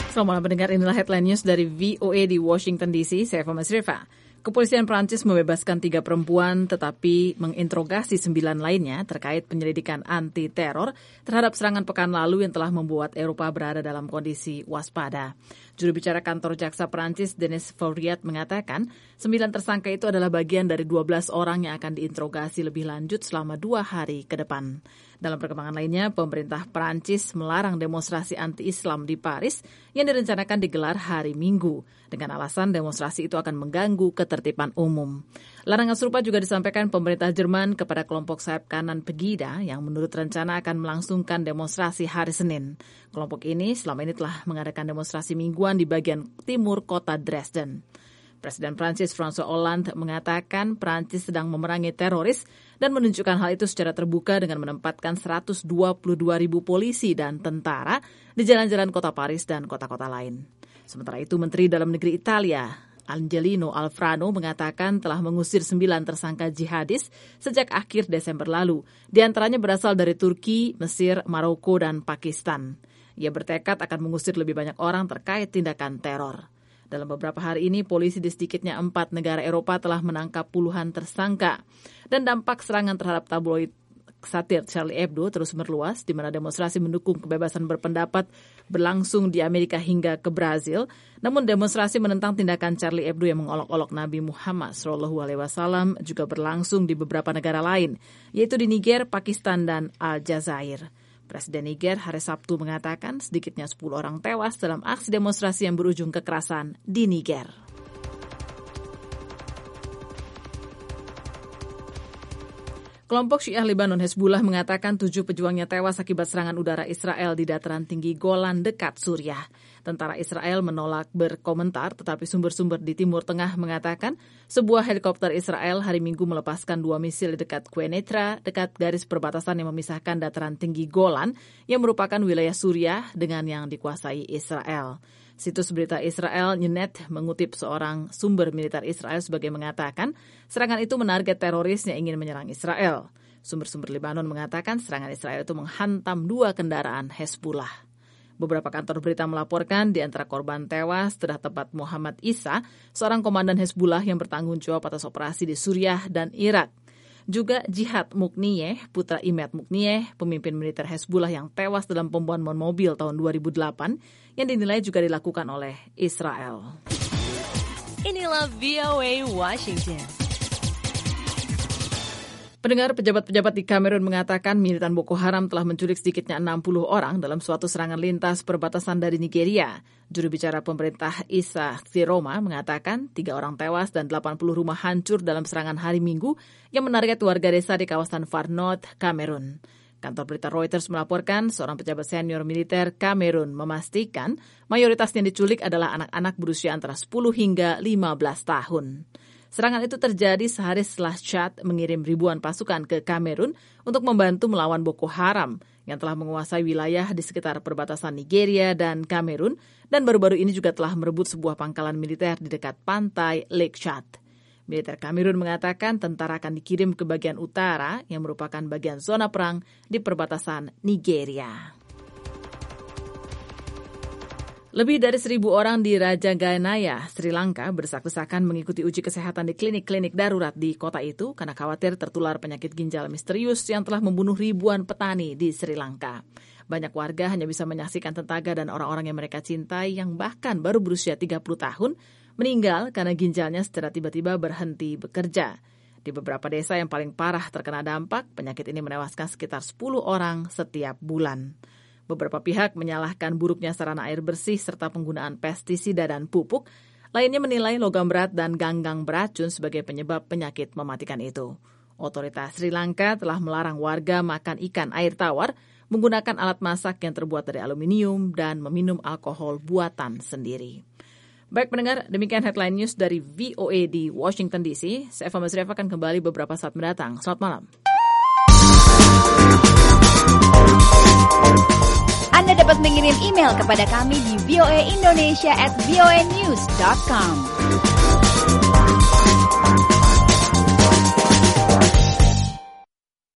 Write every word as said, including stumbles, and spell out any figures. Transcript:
Selamat malam pendengar, inilah headline news dari V O A di Washington D C. Saya Fama Srifa. Kepolisian Prancis membebaskan tiga perempuan tetapi menginterogasi sembilan lainnya terkait penyelidikan anti-teror terhadap serangan pekan lalu yang telah membuat Eropa berada dalam kondisi waspada. Juru bicara kantor jaksa Prancis, Denis Fauriat, mengatakan sembilan tersangka itu adalah bagian dari dua belas orang yang akan diinterogasi lebih lanjut selama dua hari ke depan. Dalam perkembangan lainnya, pemerintah Prancis melarang demonstrasi anti-Islam di Paris yang direncanakan digelar hari Minggu, dengan alasan demonstrasi itu akan mengganggu ketertiban umum. Larangan serupa juga disampaikan pemerintah Jerman kepada kelompok sayap kanan Pegida yang menurut rencana akan melangsungkan demonstrasi hari Senin. Kelompok ini selama ini telah mengadakan demonstrasi mingguan di bagian timur kota Dresden. Presiden Prancis François Hollande mengatakan Prancis sedang memerangi teroris dan menunjukkan hal itu secara terbuka dengan menempatkan seratus dua puluh dua ribu polisi dan tentara di jalan-jalan kota Paris dan kota-kota lain. Sementara itu, Menteri Dalam Negeri Italia, Angelino Alfano, mengatakan telah mengusir sembilan tersangka jihadis sejak akhir Desember lalu. Di antaranya berasal dari Turki, Mesir, Maroko, dan Pakistan. Ia bertekad akan mengusir lebih banyak orang terkait tindakan teror. Dalam beberapa hari ini, polisi di sedikitnya empat negara Eropa telah menangkap puluhan tersangka. Dan dampak serangan terhadap tabloid satir Charlie Hebdo terus meluas, di mana demonstrasi mendukung kebebasan berpendapat berlangsung di Amerika hingga ke Brazil. Namun demonstrasi menentang tindakan Charlie Hebdo yang mengolok-olok Nabi Muhammad shallallahu alaihi wasallam juga berlangsung di beberapa negara lain, yaitu di Niger, Pakistan, dan Aljazair. Presiden Niger hari Sabtu mengatakan sedikitnya sepuluh orang tewas dalam aksi demonstrasi yang berujung kekerasan di Niger. Kelompok Syiah Lebanon Hezbollah mengatakan tujuh pejuangnya tewas akibat serangan udara Israel di dataran tinggi Golan dekat Suriah. Tentara Israel menolak berkomentar, tetapi sumber-sumber di Timur Tengah mengatakan sebuah helikopter Israel hari Minggu melepaskan dua misil di dekat Quneitra, dekat garis perbatasan yang memisahkan dataran tinggi Golan, yang merupakan wilayah Suriah dengan yang dikuasai Israel. Situs berita Israel Ynet mengutip seorang sumber militer Israel sebagai mengatakan serangan itu menarget teroris yang ingin menyerang Israel. Sumber-sumber Lebanon mengatakan serangan Israel itu menghantam dua kendaraan Hezbollah. Beberapa kantor berita melaporkan di antara korban tewas terdapat Muhammad Isa, seorang komandan Hezbollah yang bertanggung jawab atas operasi di Suriah dan Irak. Juga Jihad Mukniyeh, putra Imad Mukniyeh, pemimpin militer Hezbollah yang tewas dalam pembunuhan mobil tahun dua ribu delapan, yang dinilai juga dilakukan oleh Israel. Inilah V O A Washington. Pendengar, pejabat-pejabat di Kamerun mengatakan militan Boko Haram telah menculik sedikitnya enam puluh orang dalam suatu serangan lintas perbatasan dari Nigeria. Juru bicara pemerintah Issa Siroma mengatakan tiga orang tewas dan delapan puluh rumah hancur dalam serangan hari Minggu yang menarget warga desa di kawasan Far North, Kamerun. Kantor berita Reuters melaporkan seorang pejabat senior militer Kamerun memastikan mayoritas yang diculik adalah anak-anak berusia antara sepuluh hingga lima belas tahun. Serangan itu terjadi sehari setelah Chad mengirim ribuan pasukan ke Kamerun untuk membantu melawan Boko Haram yang telah menguasai wilayah di sekitar perbatasan Nigeria dan Kamerun, dan baru-baru ini juga telah merebut sebuah pangkalan militer di dekat pantai Lake Chad. Militer Kamerun mengatakan tentara akan dikirim ke bagian utara yang merupakan bagian zona perang di perbatasan Nigeria. Lebih dari seribu orang di Rajaganaya, Sri Lanka berdesak-desakan mengikuti uji kesehatan di klinik-klinik darurat di kota itu karena khawatir tertular penyakit ginjal misterius yang telah membunuh ribuan petani di Sri Lanka. Banyak warga hanya bisa menyaksikan tetangga dan orang-orang yang mereka cintai yang bahkan baru berusia tiga puluh tahun meninggal karena ginjalnya secara tiba-tiba berhenti bekerja. Di beberapa desa yang paling parah terkena dampak, penyakit ini menewaskan sekitar sepuluh orang setiap bulan. Beberapa pihak menyalahkan buruknya sarana air bersih serta penggunaan pestisida dan pupuk. Lainnya menilai logam berat dan ganggang beracun sebagai penyebab penyakit mematikan itu. Otoritas Sri Lanka telah melarang warga makan ikan air tawar, menggunakan alat masak yang terbuat dari aluminium, dan meminum alkohol buatan sendiri. Baik pendengar, demikian headline news dari V O A di Washington D C. Saya Fama Srifa akan kembali beberapa saat mendatang. Selamat malam. Anda dapat mengirim email kepada kami di voaindonesia at voanews dot com.